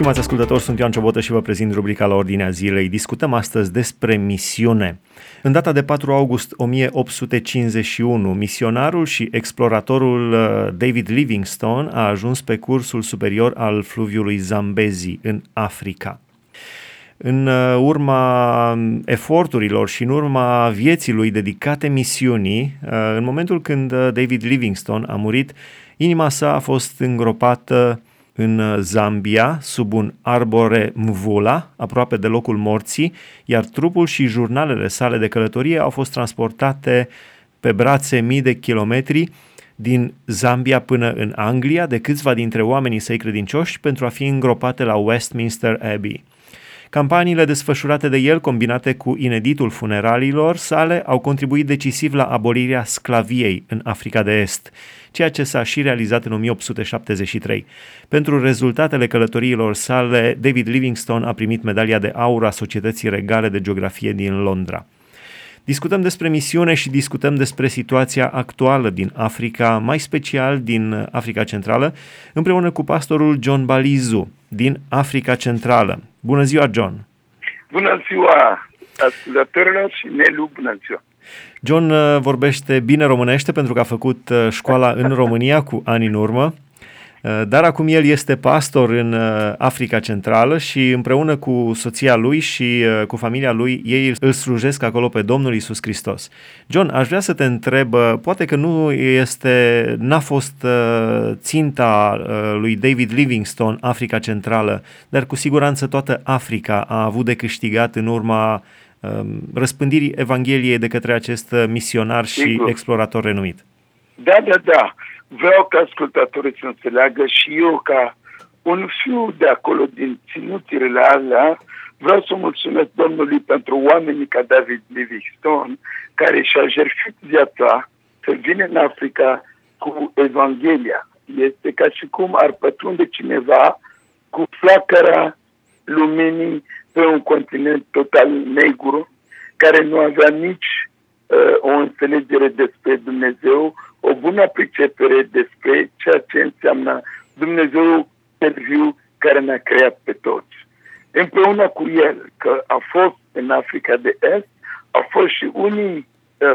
Stimați ascultători, sunt Ioan Ciobotă și vă prezint rubrica La Ordinea Zilei. Discutăm astăzi despre misiune. În data de 4 august 1851, misionarul și exploratorul David Livingstone a ajuns pe cursul superior al fluviului Zambezi, în Africa. În urma eforturilor și în urma vieții lui dedicate misiunii, în momentul când David Livingstone a murit, inima sa a fost îngropată în Zambia, sub un arbore mvula, aproape de locul morții, iar trupul și jurnalele sale de călătorie au fost transportate pe brațe mii de kilometri din Zambia până în Anglia de câțiva dintre oamenii săi credincioși pentru a fi îngropate la Westminster Abbey. Campaniile desfășurate de el, combinate cu ineditul funeraliilor sale, au contribuit decisiv la abolirea sclaviei în Africa de Est, ceea ce s-a și realizat în 1873. Pentru rezultatele călătoriilor sale, David Livingstone a primit medalia de aur a Societății Regale de Geografie din Londra. Discutăm despre misiune și discutăm despre situația actuală din Africa, mai special din Africa Centrală, împreună cu pastorul John Balizu din Africa Centrală. Bună ziua, John! Bună ziua, ascultătorilor și Nelu, bună ziua! John vorbește bine românește pentru că a făcut școala în România cu ani în urmă, dar acum el este pastor în Africa Centrală și împreună cu soția lui și cu familia lui, ei îl slujesc acolo pe Domnul Iisus Hristos. John, aș vrea să te întreb, poate că n-a fost ținta lui David Livingstone Africa Centrală, dar cu siguranță toată Africa a avut de câștigat în urma răspândirii Evangheliei de către acest misionar și explorator renumit. Da. Vreau ca ascultatorii să înțeleagă și eu, ca un fiu de acolo din ținuturile alea, vreau să mulțumesc Domnului pentru oamenii ca David Livingstone, care și-a jertfit viața să vină în Africa cu Evanghelia. Este ca și cum ar pătrunde cineva cu flacăra luminii pe un continent total negru, care nu avea nici o înțelegere despre Dumnezeu, o bună pricepere despre ceea ce înseamnă Dumnezeu viu care ne-a creat pe toți. Împreună cu el, că a fost în Africa de Est, au fost și unii,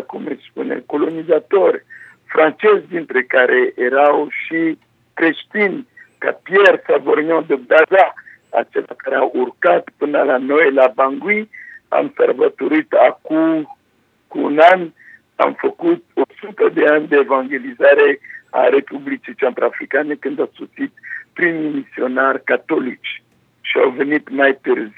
colonizatori francezi, dintre care erau și creștini, ca Pierre Savorgnan de Daza, acela care a urcat până la noi, la Bangui. Am sărbătorit acum cu un an, am făcut 100 de ani de evangelizare a Republicii Centrafricane, când au sosit primii misionari catolici și au venit mai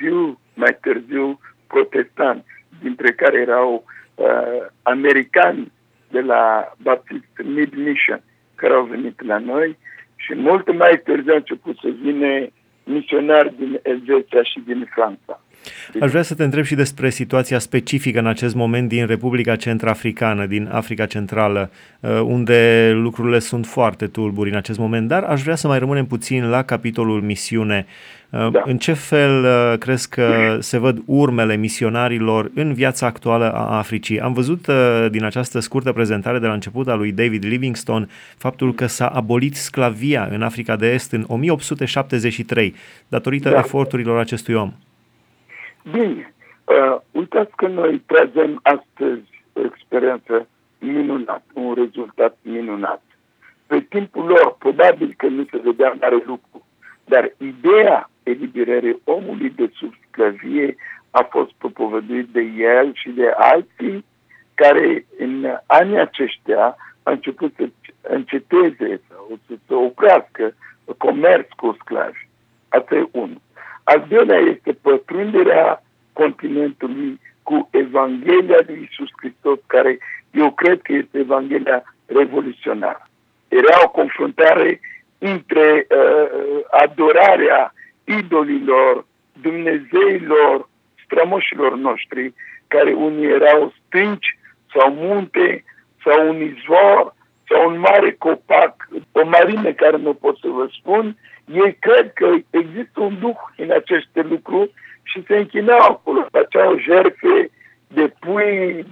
târziu protestanți, dintre care erau americani de la Baptist Mid Mission, care au venit la noi, și mult mai târziu au început să vină misionari din Elveția și din Franța. Aș vrea să te întreb și despre situația specifică în acest moment din Republica Centrafricană, din Africa Centrală, unde lucrurile sunt foarte tulburi în acest moment, dar aș vrea să mai rămânem puțin la capitolul misiune. Da. În ce fel crezi că se văd urmele misionarilor în viața actuală a Africii? Am văzut din această scurtă prezentare de la început a lui David Livingstone faptul că s-a abolit sclavia în Africa de Est în 1873, datorită eforturilor acestui om. Bine, uitați că noi tragem astăzi o experiență minunată, un rezultat minunat. Pe timpul lor, probabil că nu se vedea mare lucru, dar ideea eliberării omului de sub sclavie a fost propovăduit de el și de alții care în anii aceștia au început să înceteze sau să se oprească comerț cu sclavi. Asta e unul. Al doilea este pătrunderea continentului cu Evanghelia lui Iisus Hristos, care eu cred că este Evanghelia revoluționară. Era o confruntare între adorarea idolilor, dumnezeilor, strămoșilor noștri, care unii erau stânci sau munte sau un izvor sau un mare copac, o marine care nu pot să vă spun. Ei cred că există un duh în aceste lucruri și se închinau acolo, făceau jertfe de pui,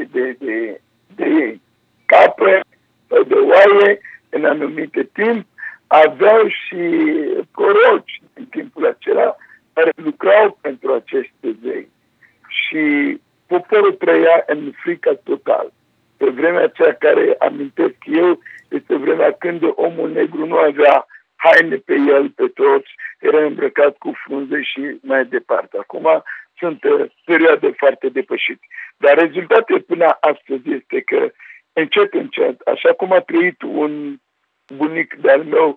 de capre, de oaie în anumite timp, aveau și proroci în timpul acela care lucrau pentru acești zei. Și poporul trăia în frică total. Pe vremea aceea care amintesc eu, este vremea când omul negru nu avea haine pe el, pe toți, era îmbrăcat cu frunze și mai departe. Acum sunt perioade foarte depășite. Dar rezultatul până astăzi este că încet, așa cum a trăit un bunic de-al meu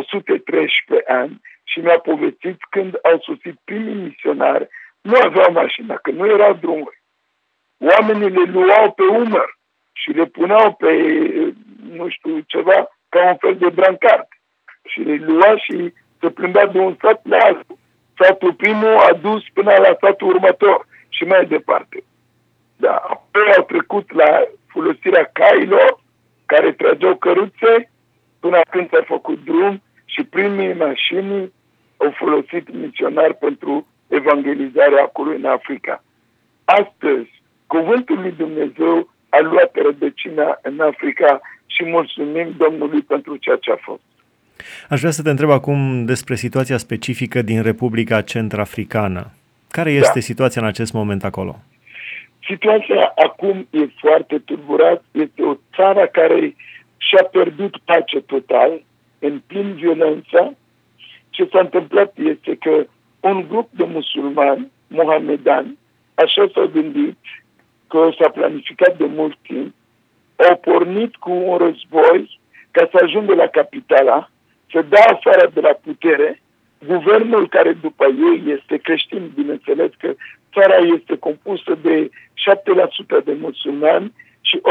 113 ani și mi-a povestit când au sosit primii misionari, nu aveau mașină, că nu erau drumuri. Oamenii le luau pe umăr și le puneau pe, nu știu, ceva, ca un fel de brancard. Și le lua și se plimbea de un sat la altul. Satul primul a dus până la satul următor și mai departe. Da, apoi au trecut la folosirea cailor care trageau căruțe până când s-a făcut drum și primii mașini au folosit misionari pentru evangelizarea acolo în Africa. Astăzi, cuvântul lui Dumnezeu a luat rădăcina în Africa și mulțumim Domnului pentru ceea ce a fost. Aș vrea să te întreb acum despre situația specifică din Republica Centrafricană. Care este situația în acest moment acolo? Situația acum e foarte tulburată. Este o țară care și-a pierdut pace total, în plin violență. Ce s-a întâmplat este că un grup de musulmani, mohamedani, așa s-au gândit că s-a planificat de mult timp, au pornit cu un război ca să ajungă la capitala, să dea afară de la putere guvernul care după ei este creștin, bineînțeles că țara este compusă de 7% de musulmani și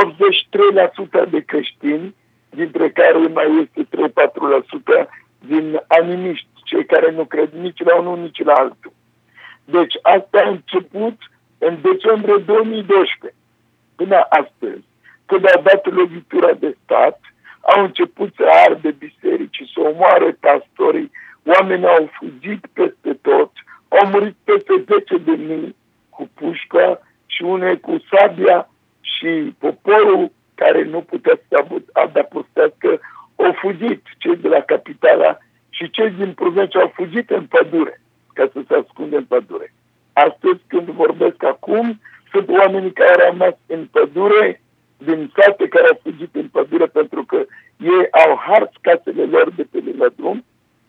83% de creștini, dintre care mai este 3-4% din animiști, cei care nu cred nici la unul, nici la altul. Deci asta a început în decembrie 2012. Până astăzi, când a dat lovitura de stat, au început să arde biserici, să omoare pastorii, oamenii au fugit peste tot, au murit peste 10.000 cu pușca și unei cu sabia și poporul care nu putea să adăpostească au fugit, cei de la capitala și cei din provincie au fugit în pădure, ca să se ascundă în pădure. Astăzi, când vorbesc acum, sunt oamenii care au rămas în pădure, din sate care au fugit în pădure pentru că ei au hars casele lor de pe lângă drum,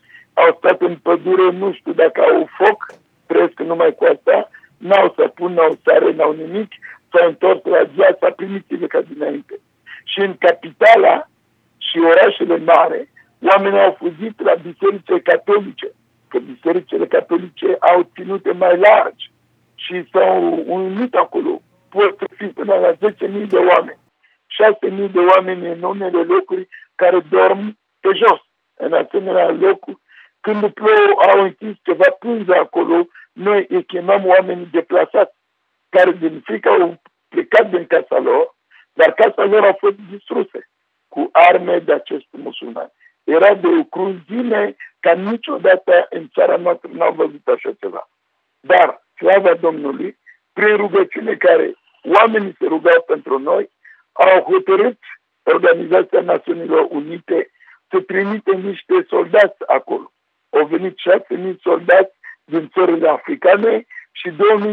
au stat în pădure, nu știu dacă au foc, trăiesc numai cu asta, n-au săpun, n-au sare, n-au nimic, s-au întors la viața primitivă ca dinainte. Și în capitala și orașele mari, oamenii au fugit la bisericile catolice, că bisericile catolice au ținute mai largi și s-au unit acolo. Pot să fie până la 10.000 de oameni. 6.000 de oameni în unele locuri care dorm pe jos. În asemenea locuri, când plouă, au închis ceva pânze acolo, noi îi chemăm oamenii deplasați, care din frică au plecat din casa lor, dar casa lor a fost distruse cu arme de acești musulmani. Era de o cruzime ca niciodată în țara noastră n-au văzut așa ceva. Dar, slava Domnului, prin rugăciune care oamenii se rugau pentru noi, au hotărât Organizația Națiunilor Unite să trimite niște soldați acolo. Au venit 6.000 soldați din țările africane și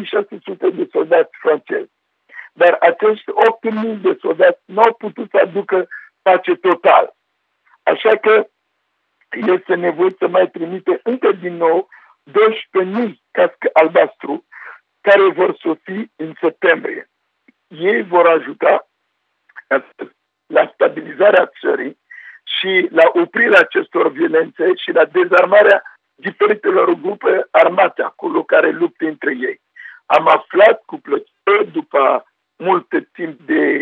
2.600 de soldați francezi. Dar acești 8.000 de soldați nu au putut să aducă pace total. Așa că este nevoie să mai trimite încă din nou 12.000 casc albastru care vor sosi în septembrie. Ei vor ajuta la stabilizarea țării și la oprirea acestor violențe și la dezarmarea diferitelor grupe armate acolo care luptă între ei. Am aflat cu plăcere, după mult timp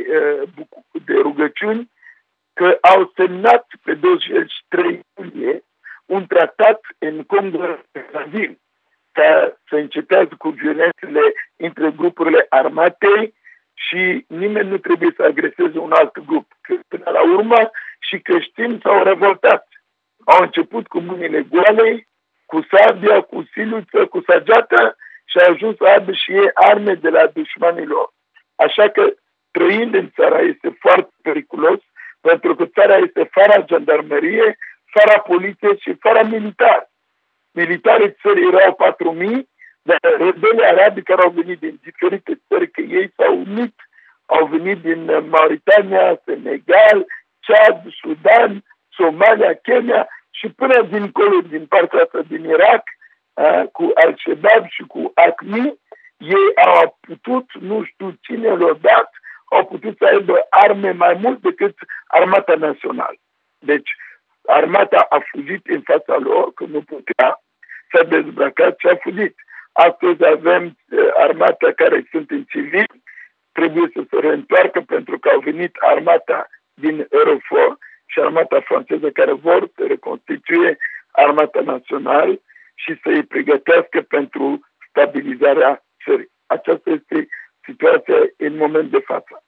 de rugăciuni, că au semnat pe 23 iulie un tratat în Congo-Brazzaville ca să încetează cu violențele între grupurile armate și nimeni nu trebuie să agreseze un alt grup. Că până la urmă și creștini s-au revoltat. Au început cu mâinile goale, cu sabia, cu siluță, cu sageata și au ajuns să aibă și ei arme de la dușmanilor. Așa că trăind în țara este foarte periculos, pentru că țara este fără jandarmerie, fără poliție și fără militar. militarii țării erau 4.000, dar rebelii arabi care au venit din diferite țări, că ei s-au unit, au venit din Mauritania, Senegal, Chad, Sudan, Somalia, Kenya și până dincolo, din partea asta, din Irak, cu Al-Shabaab și cu ACMI, ei au putut, nu știu cine le-a dat, au putut să aibă arme mai mult decât armata națională. Deci, armata a fugit în fața lor, că nu putea, s-a dezbrăcat și a fugit. Astăzi avem armata care sunt în civil, trebuie să se reîntoarcă pentru că au venit armata din Eurofor și armata franceză care vor să reconstituie armata națională și să îi pregătească pentru stabilizarea țării. Aceasta este situația în moment de față.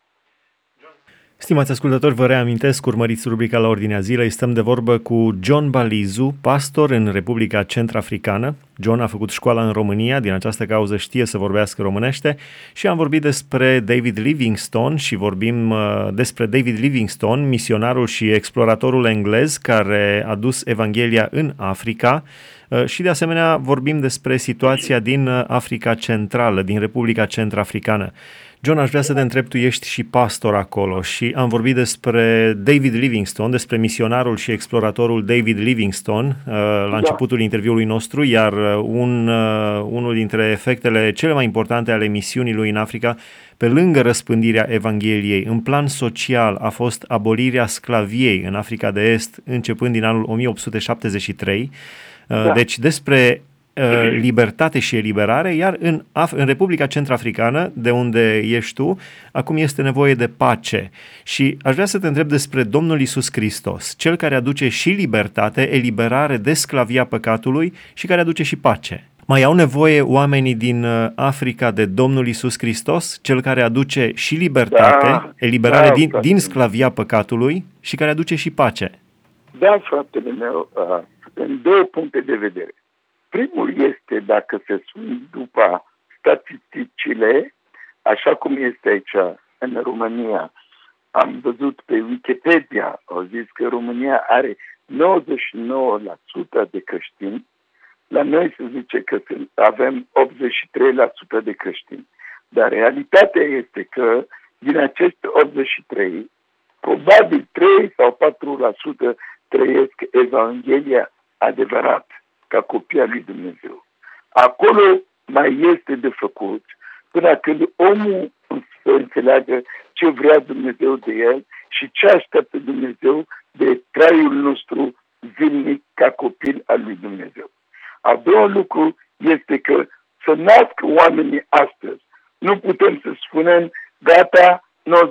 Stimați ascultători, vă reamintesc, urmăriți rubrica La Ordinea Zilei, stăm de vorbă cu John Balizu, pastor în Republica Centrafricană. John a făcut școala în România, din această cauză știe să vorbească românește și am vorbit despre David Livingstone și vorbim despre David Livingstone, misionarul și exploratorul englez care a dus Evanghelia în Africa și de asemenea vorbim despre situația din Africa Centrală, din Republica Centrafricană. John, aș vrea să te întreb, tu ești și pastor acolo și am vorbit despre David Livingstone, despre misionarul și exploratorul David Livingstone la începutul interviului nostru, iar unul dintre efectele cele mai importante ale misiunii lui în Africa, pe lângă răspândirea Evangheliei, în plan social, a fost abolirea sclaviei în Africa de Est, începând din anul 1873. Deci despre libertate și eliberare, iar în Republica Centrafricană, de unde ești tu, acum este nevoie de pace. Și aș vrea să te întreb despre Domnul Iisus Hristos, cel care aduce și libertate, eliberare de sclavia păcatului și care aduce și pace. Mai au nevoie oamenii din Africa de Domnul Iisus Hristos, cel care aduce și libertate, eliberare din sclavia păcatului și care aduce și pace? Da, fratele meu, în două puncte de vedere. Primul este, dacă se sunt după statisticile, așa cum este aici în România, am văzut pe Wikipedia, au zis că România are 99% de creștini, la noi se zice că avem 83% de creștini. Dar realitatea este că din aceste 83, probabil 3 sau 4% trăiesc Evanghelia adevărat, ca copii al lui Dumnezeu. Acolo mai este de făcut până când omul să înțeleagă ce vrea Dumnezeu de el și ce așteaptă Dumnezeu de traiul nostru zilnic ca copil al lui Dumnezeu. A doua lucru este că să nască oamenii astăzi. Nu putem să spunem, gata,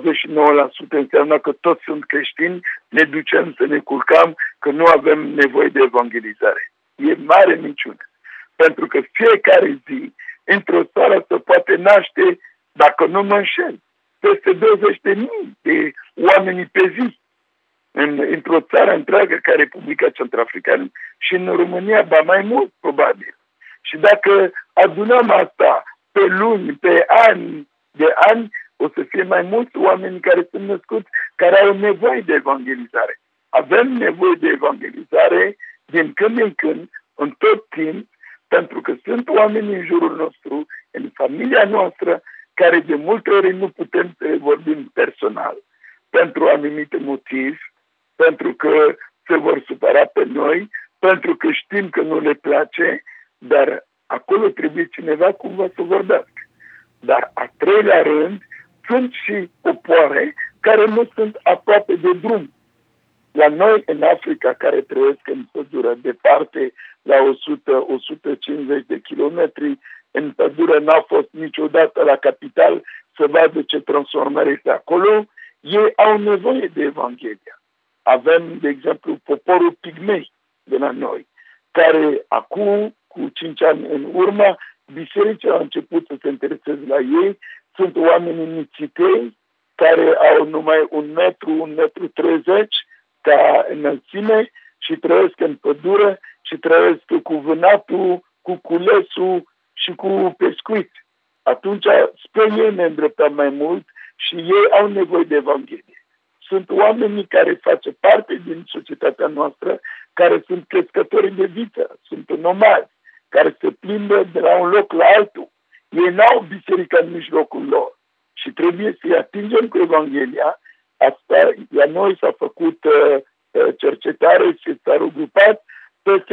99% înseamnă că toți sunt creștini, ne ducem să ne culcăm, că nu avem nevoie de evangelizare. E mare minciună. Pentru că fiecare zi, într-o țară se poate naște, dacă nu mă înșel, peste 20.000 de oameni pe zi. Într-o țară întreagă ca Republica Centrafricană și în România, ba mai mult, probabil. Și dacă adunăm asta pe luni, pe ani, de ani, o să fie mai mulți oameni care sunt născuți, care au nevoie de evangelizare. Avem nevoie de evangelizare din când în când, în tot timp, pentru că sunt oameni în jurul nostru, în familia noastră, care de multe ori nu putem să vorbim personal, pentru anumite motive, pentru că se vor supăra pe noi, pentru că știm că nu le place, dar acolo trebuie cineva cumva să vorbească. Dar a treilea rând, sunt și popoare care nu sunt aproape de drum. La noi, în Africa, care trăiesc în pădure departe, la 100-150 de kilometri, în pădure n-a fost niciodată la capital să vadă ce transformare este acolo, ei au nevoie de Evanghelia. Avem, de exemplu, poporul pigmei de la noi, care acum, cu 5 ani în urmă, bisericile au început să se intereseze la ei. Sunt oameni nițitei care au numai 1 metru 30 ca înălțime și trăiesc în pădure și trăiesc cu vânatul, cu culesul și cu pescuit. Atunci spre ei ne îndreptăm mai mult și ei au nevoie de Evanghelie. Sunt oamenii care face parte din societatea noastră, care sunt crescători de viță, sunt nomazi, care se plimbă de la un loc la altul. Ei n-au biserica în mijlocul lor și trebuie să-i atingem cu Evanghelia. Asta, la noi s-a făcut cercetare și s-a regrupat peste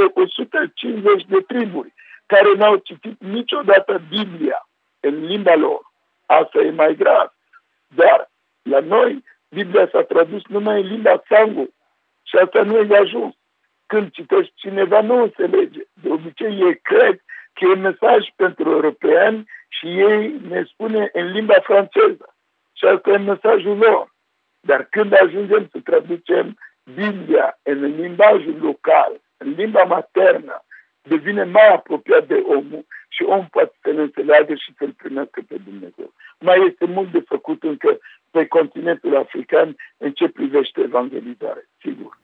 150 de triburi care n-au citit niciodată Biblia în limba lor. Asta e mai grav. Dar la noi Biblia s-a tradus numai în limba Sangu și asta nu e de ajuns. Când citești, cineva nu înțelege. De obicei ei cred că e mesaj pentru europeani și ei ne spune în limba franceză. Și asta e mesajul lor. Dar când ajungem să traducem Biblia în limbajul local, în limba maternă, devine mai apropiat de omul și om poate să-l înțeleagă și să-l primească pe Dumnezeu. Mai este mult de făcut încă pe continentul african în ce privește evangelizare, sigur.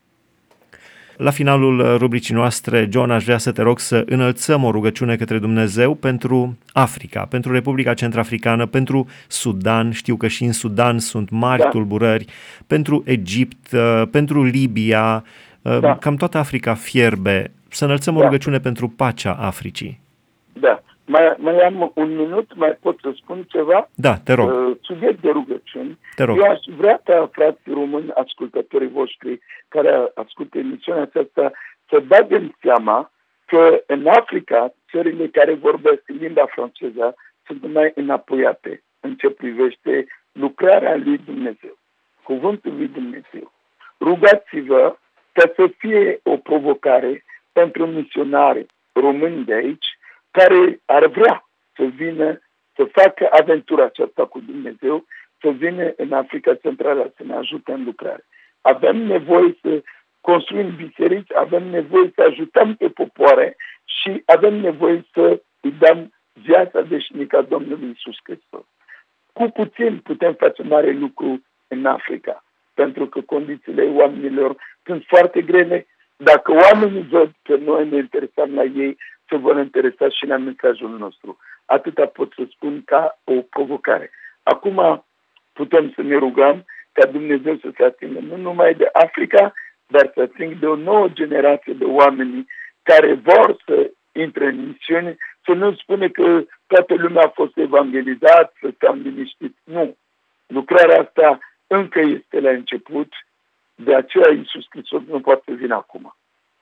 La finalul rubricii noastre, John, aș vrea să te rog să înălțăm o rugăciune către Dumnezeu pentru Africa, pentru Republica Centrafricană, pentru Sudan, știu că și în Sudan sunt mari tulburări, pentru Egipt, pentru Libia, cam toată Africa fierbe. Să înălțăm o rugăciune pentru pacea Africii. Da. Mai am un minut, mai pot să spun ceva? Da, te rog. Subiect de rugăciuni. Te rog. Eu aș vrea ca frații români, ascultătorii voștri care ascultă emisiunea aceasta, să bage în seama că în Africa, țările care vorbesc limba franceză sunt mai înapoiate în ce privește lucrarea lui Dumnezeu, cuvântul lui Dumnezeu. Rugați-vă ca să fie o provocare pentru misionari români de aici, care ar vrea să vină să facă aventura aceasta cu Dumnezeu, să vină în Africa Centrală să ne ajute în lucrare. Avem nevoie să construim biserici, avem nevoie să ajutăm pe popoare și avem nevoie să îi dăm viața veșnică a Domnului Iisus Hristos. Cu puțin putem face mare lucru în Africa, pentru că condițiile oamenilor sunt foarte grele. Dacă oamenii văd că noi ne interesăm la ei, se vor interesa și la mesajul nostru. Atâta pot să spun ca o provocare. Acum putem să ne rugăm ca Dumnezeu să se atingă nu numai de Africa, dar să atingă de o nouă generație de oameni care vor să intre în misiune, să nu spune că toată lumea a fost evangelizat, să stăm liniștiți. Nu. Lucrarea asta încă este la început, de aceea Iisus Hristos nu poate să vină acum.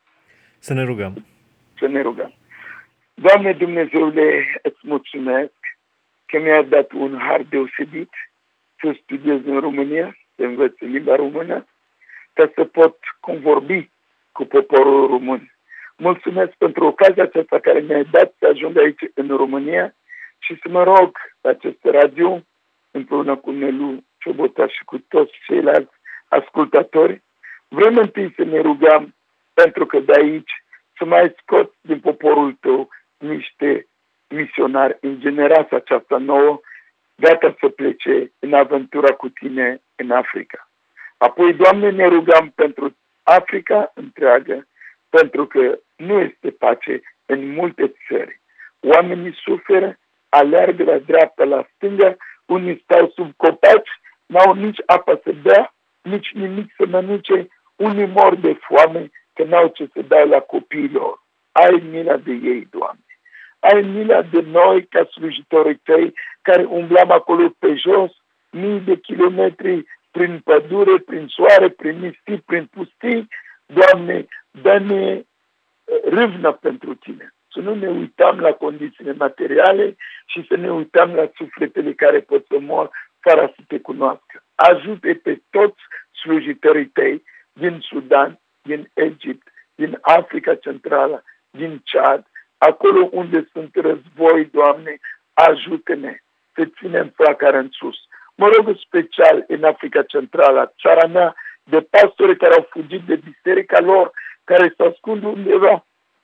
Să ne rugăm. Să ne rugăm. Doamne Dumnezeule, îți mulțumesc că mi-ai dat un har deosebit să studiez în România, să învăț limba română, ca să pot convorbi cu poporul român. Mulțumesc pentru ocazia aceasta care mi-ai dat să ajung aici în România și să mă rog la acest radio, împreună cu Nelu Ciobota și cu toți ceilalți ascultatori, vrem întâi să ne rugăm pentru că de aici să mai scot din poporul tău niște misionari în generația aceasta nouă, gata să plece în aventura cu tine în Africa. Apoi, Doamne, ne rugăm pentru Africa întreagă, pentru că nu este pace în multe țări. Oamenii suferă, aleargă la dreapta, la stânga, unii stau sub copaci, n-au nici apă să bea, nici nimic să mănânce, unii mor de foame, că n-au ce să dea la copiilor. Ai milă de ei, Doamne. Ai milă de noi, ca slujitorii tăi, care umblam acolo pe jos, mii de kilometri, prin pădure, prin soare, prin nisip, prin pustii. Doamne, dă-ne râvnă pentru tine. Să nu ne uităm la condițiile materiale și să ne uităm la sufletele care pot să mor fără să te cunoască. Ajută pe toți slujitorii tăi din Sudan, din Egipt, din Africa Centrală, din Chad, acolo unde sunt război, Doamne, ajută-ne să ținem flacăra în sus. Mă rog special în Africa Centrală, țara mea, de pastori care au fugit de biserica lor, care se ascund undeva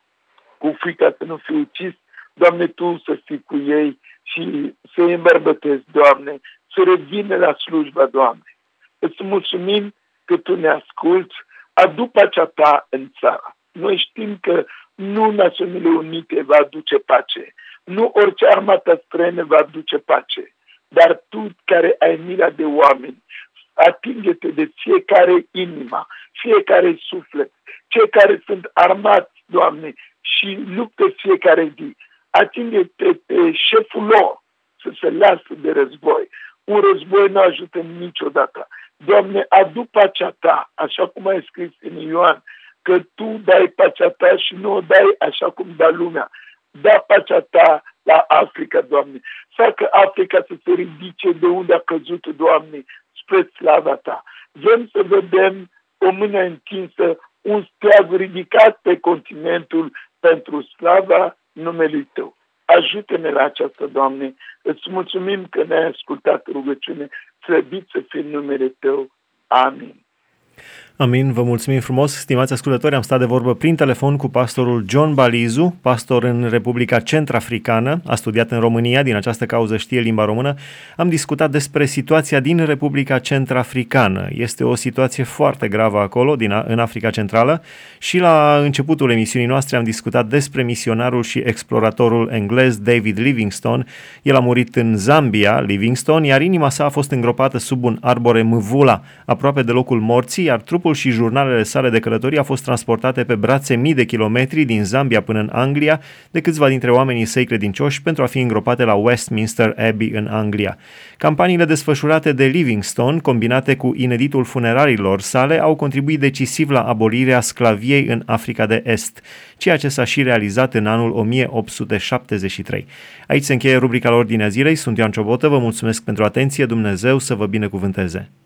cu frica să nu fie ucis. Doamne, Tu să fii cu ei și să îi îmbărbătezi, Doamne, să revină la slujba, Doamne. Îți mulțumim că Tu ne asculți, adu pacea Ta în țară. Noi știm că nu Națiunile Unite va aduce pace, nu orice armată străină va aduce pace, dar Tu care ai mila de oameni, atinge-te de fiecare inima, fiecare suflet, cei care sunt armați, Doamne, și luptă fiecare zi. Atinge-te pe șeful lor să se lasă de război. Un război nu ajută niciodată. Doamne, adu pacea Ta, așa cum ai scris în Ioan, că Tu dai pacea Ta și nu o dai așa cum dă lumea. Da pacea Ta la Africa, Doamne. Facă Africa să se ridice de unde a căzut, Doamne, spre slava Ta. Vrem să vedem o mână întinsă, un steag ridicat pe continentul pentru slava numelui Tău. Ajută-ne la aceasta, Doamne. Îți mulțumim că ne-ai ascultat rugăciune. Slăvit să fie numele Tău. Amin. Amin, vă mulțumim frumos. Stimați ascultători, am stat de vorbă prin telefon cu pastorul John Balizu, pastor în Republica Centrafricană, a studiat în România, din această cauză știe limba română. Am discutat despre situația din Republica Centrafricană. Este o situație foarte gravă acolo, în Africa Centrală, și la începutul emisiunii noastre am discutat despre misionarul și exploratorul englez David Livingstone. El a murit în Zambia, Livingstone, iar inima sa a fost îngropată sub un arbore mvula, aproape de locul morții, iar trupul și jurnalele sale de călătorie au fost transportate pe brațe mii de kilometri din Zambia până în Anglia de câțiva dintre oamenii săi credincioși pentru a fi îngropate la Westminster Abbey în Anglia. Campaniile desfășurate de Livingstone, combinate cu ineditul funerariilor sale, au contribuit decisiv la abolirea sclaviei în Africa de Est, ceea ce s-a și realizat în anul 1873. Aici se încheie rubrica la Ordinea Zilei. Sunt Ioan Ciobotă, vă mulțumesc pentru atenție, Dumnezeu să vă binecuvânteze.